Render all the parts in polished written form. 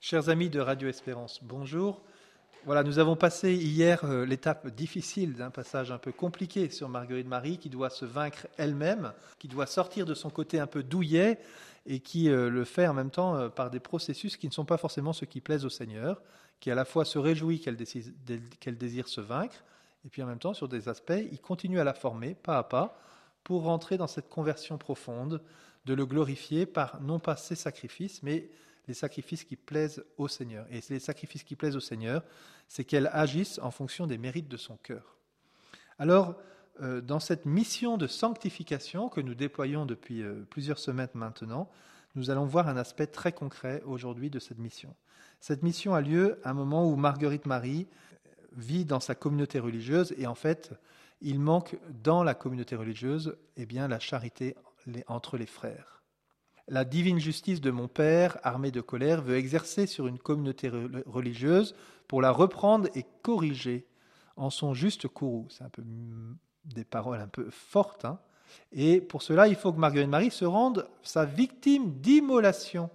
Chers amis de Radio Espérance, bonjour. Voilà, nous avons passé hier l'étape difficile d'un passage un peu compliqué sur Marguerite Marie qui doit se vaincre elle-même, qui doit sortir de son côté un peu douillet et qui le fait en même temps par des processus qui ne sont pas forcément ceux qui plaisent au Seigneur, qui à la fois se réjouit qu'elle désire se vaincre et puis en même temps sur des aspects, il continue à la former pas à pas pour rentrer dans cette conversion profonde, de le glorifier par non pas ses sacrifices mais les sacrifices qui plaisent au Seigneur. Et les sacrifices qui plaisent au Seigneur, c'est qu'elle agisse en fonction des mérites de son cœur. Alors, dans cette mission de sanctification que nous déployons depuis plusieurs semaines maintenant, nous allons voir un aspect très concret aujourd'hui de cette mission. Cette mission a lieu à un moment où Marguerite Marie vit dans sa communauté religieuse et en fait, il manque dans la communauté religieuse la charité entre les frères. La divine justice de mon Père, armé de colère, veut exercer sur une communauté religieuse pour la reprendre et corriger en son juste courroux. C'est un peu des paroles un peu fortes. Et pour cela, il faut que Marguerite Marie se rende sa victime d'immolation.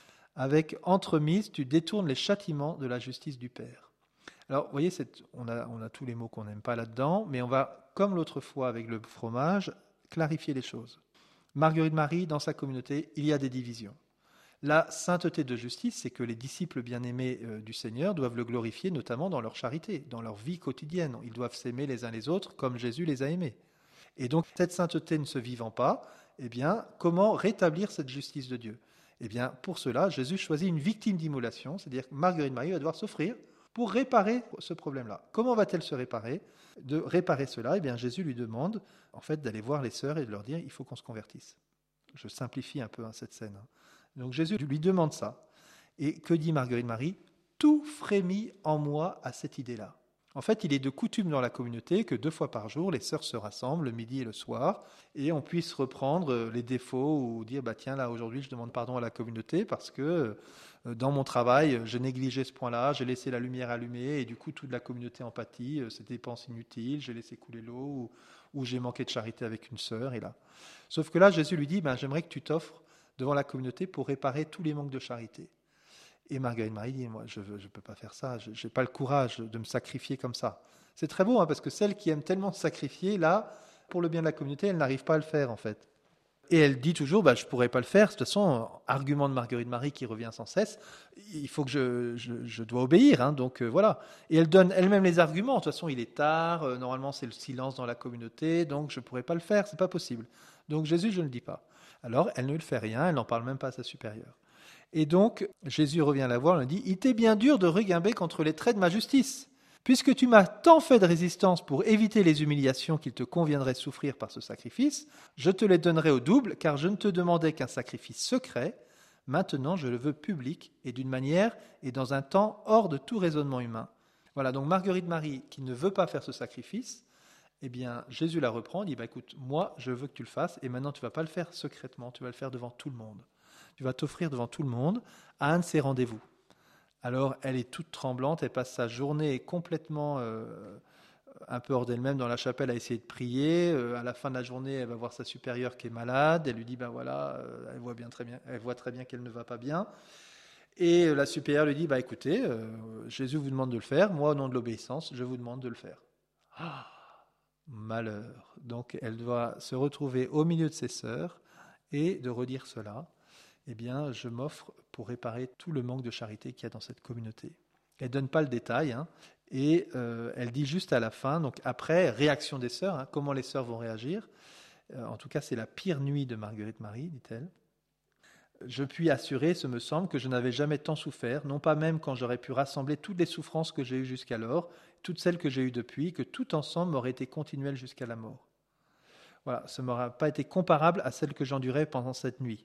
Avec entremise, tu détournes les châtiments de la justice du Père. Alors, vous voyez, on a tous les mots qu'on n'aime pas là-dedans, mais on va, comme l'autre fois avec le fromage, clarifier les choses. Marguerite Marie, dans sa communauté, il y a des divisions. La sainteté de justice, c'est que les disciples bien-aimés du Seigneur doivent le glorifier, notamment dans leur charité, dans leur vie quotidienne. Ils doivent s'aimer les uns les autres comme Jésus les a aimés. Et donc, cette sainteté ne se vivant pas, comment rétablir cette justice de Dieu ? Pour cela, Jésus choisit une victime d'immolation, c'est-à-dire que Marguerite Marie va devoir s'offrir pour réparer ce problème-là. Comment va-t-elle se réparer ? De réparer cela, Jésus lui demande en fait d'aller voir les sœurs et de leur dire il faut qu'on se convertisse. Je simplifie un peu cette scène. Donc Jésus lui demande ça. Et que dit Marguerite Marie ? Tout frémit en moi à cette idée-là. En fait, il est de coutume dans la communauté que 2 fois par jour, les sœurs se rassemblent, le midi et le soir, et on puisse reprendre les défauts ou dire tiens, là, aujourd'hui, je demande pardon à la communauté parce que dans mon travail, j'ai négligé ce point-là, j'ai laissé la lumière allumée, et du coup, toute la communauté en pâtit, c'est des dépenses inutiles, j'ai laissé couler l'eau, ou j'ai manqué de charité avec une sœur, et là. Sauf que là, Jésus lui dit j'aimerais que tu t'offres devant la communauté pour réparer tous les manques de charité. Et Marguerite Marie dit, moi, je ne peux pas faire ça, je n'ai pas le courage de me sacrifier comme ça. C'est très beau, parce que celle qui aime tellement se sacrifier, là, pour le bien de la communauté, elle n'arrive pas à le faire, en fait. Et elle dit toujours, je ne pourrais pas le faire. De toute façon, argument de Marguerite Marie qui revient sans cesse, il faut que je dois obéir, donc voilà. Et elle donne elle-même les arguments. De toute façon, il est tard, normalement c'est le silence dans la communauté, donc je ne pourrais pas le faire, c'est pas possible. Donc Jésus, je ne le dis pas. Alors, elle ne le fait rien, elle n'en parle même pas à sa supérieure. Et donc, Jésus revient la voir, elle dit « Il t'est bien dur de regimber contre les traits de ma justice. Puisque tu m'as tant fait de résistance pour éviter les humiliations qu'il te conviendrait souffrir par ce sacrifice, je te les donnerai au double, car je ne te demandais qu'un sacrifice secret. Maintenant, je le veux public et d'une manière et dans un temps hors de tout raisonnement humain. » Voilà, donc Marguerite Marie, qui ne veut pas faire ce sacrifice, Jésus la reprend, dit « Écoute, moi, je veux que tu le fasses, et maintenant, tu ne vas pas le faire secrètement, tu vas le faire devant tout le monde. » Tu vas t'offrir devant tout le monde à un de ces rendez-vous. Alors, elle est toute tremblante, elle passe sa journée complètement un peu hors d'elle-même dans la chapelle à essayer de prier. À la fin de la journée, elle va voir sa supérieure qui est malade. Elle lui dit, elle voit très bien qu'elle ne va pas bien. Et la supérieure lui dit, écoutez, Jésus vous demande de le faire. Moi, au nom de l'obéissance, je vous demande de le faire. Ah, malheur. Donc, elle doit se retrouver au milieu de ses sœurs et de redire cela. Je m'offre pour réparer tout le manque de charité qu'il y a dans cette communauté. Elle ne donne pas le détail, et elle dit juste à la fin, donc après, réaction des sœurs, comment les sœurs vont réagir. En tout cas, c'est la pire nuit de Marguerite Marie, dit-elle. Je puis assurer, ce me semble, que je n'avais jamais tant souffert, non pas même quand j'aurais pu rassembler toutes les souffrances que j'ai eues jusqu'alors, toutes celles que j'ai eues depuis, que tout ensemble m'aurait été continuel jusqu'à la mort. Voilà, ça ne m'aurait pas été comparable à celle que j'endurais pendant cette nuit.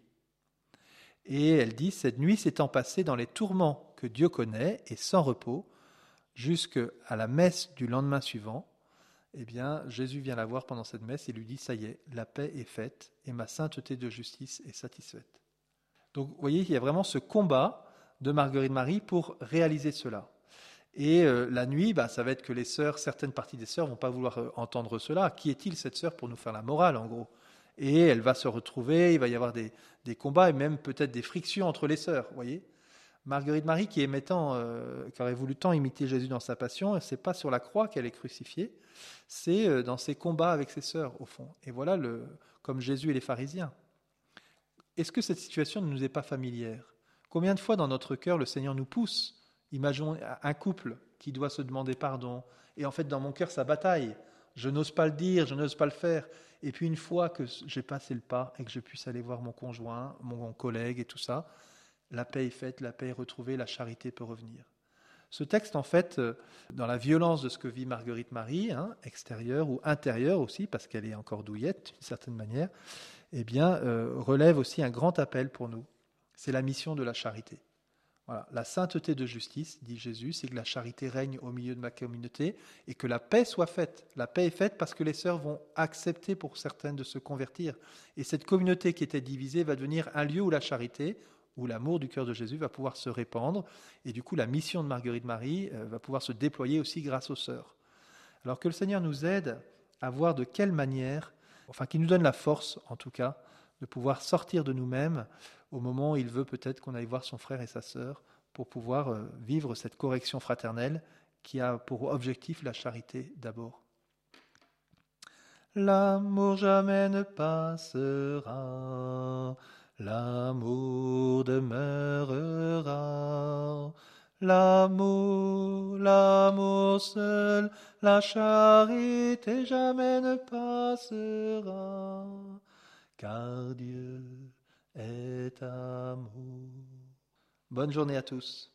Et elle dit, cette nuit s'étant passée dans les tourments que Dieu connaît et sans repos, jusqu'à la messe du lendemain suivant, Jésus vient la voir pendant cette messe et lui dit, ça y est, la paix est faite et ma sainteté de justice est satisfaite. Donc vous voyez, il y a vraiment ce combat de Marguerite Marie pour réaliser cela. Et la nuit, ça va être que les sœurs, certaines parties des sœurs ne vont pas vouloir entendre cela. Qui est-il cette sœur pour nous faire la morale, en gros ? Et elle va se retrouver, il va y avoir des combats et même peut-être des frictions entre les sœurs, vous voyez ? Marguerite Marie, qui aurait voulu tant imiter Jésus dans sa passion, c'est pas sur la croix qu'elle est crucifiée, c'est dans ses combats avec ses sœurs, au fond. Et voilà, comme Jésus et les pharisiens. Est-ce que cette situation ne nous est pas familière? Combien de fois dans notre cœur le Seigneur nous pousse? Imaginons un couple qui doit se demander pardon, et en fait dans mon cœur ça bataille. Je n'ose pas le dire, je n'ose pas le faire. Et puis une fois que j'ai passé le pas et que je puisse aller voir mon conjoint, mon collègue et tout ça, la paix est faite, la paix est retrouvée, la charité peut revenir. Ce texte, en fait, dans la violence de ce que vit Marguerite Marie, extérieure ou intérieure aussi, parce qu'elle est encore douillette d'une certaine manière, eh bien, relève aussi un grand appel pour nous. C'est la mission de la charité. Voilà. La sainteté de justice, dit Jésus, c'est que la charité règne au milieu de ma communauté et que la paix soit faite. La paix est faite parce que les sœurs vont accepter pour certaines de se convertir. Et cette communauté qui était divisée va devenir un lieu où la charité, où l'amour du cœur de Jésus va pouvoir se répandre. Et du coup, la mission de Marguerite Marie va pouvoir se déployer aussi grâce aux sœurs. Alors que le Seigneur nous aide à voir de quelle manière, enfin qu'il nous donne la force en tout cas, de pouvoir sortir de nous-mêmes au moment où il veut peut-être qu'on aille voir son frère et sa sœur pour pouvoir vivre cette correction fraternelle qui a pour objectif la charité d'abord. L'amour jamais ne passera, l'amour demeurera. L'amour, l'amour seul, la charité jamais ne passera, car Dieu est amour. Bonne journée à tous.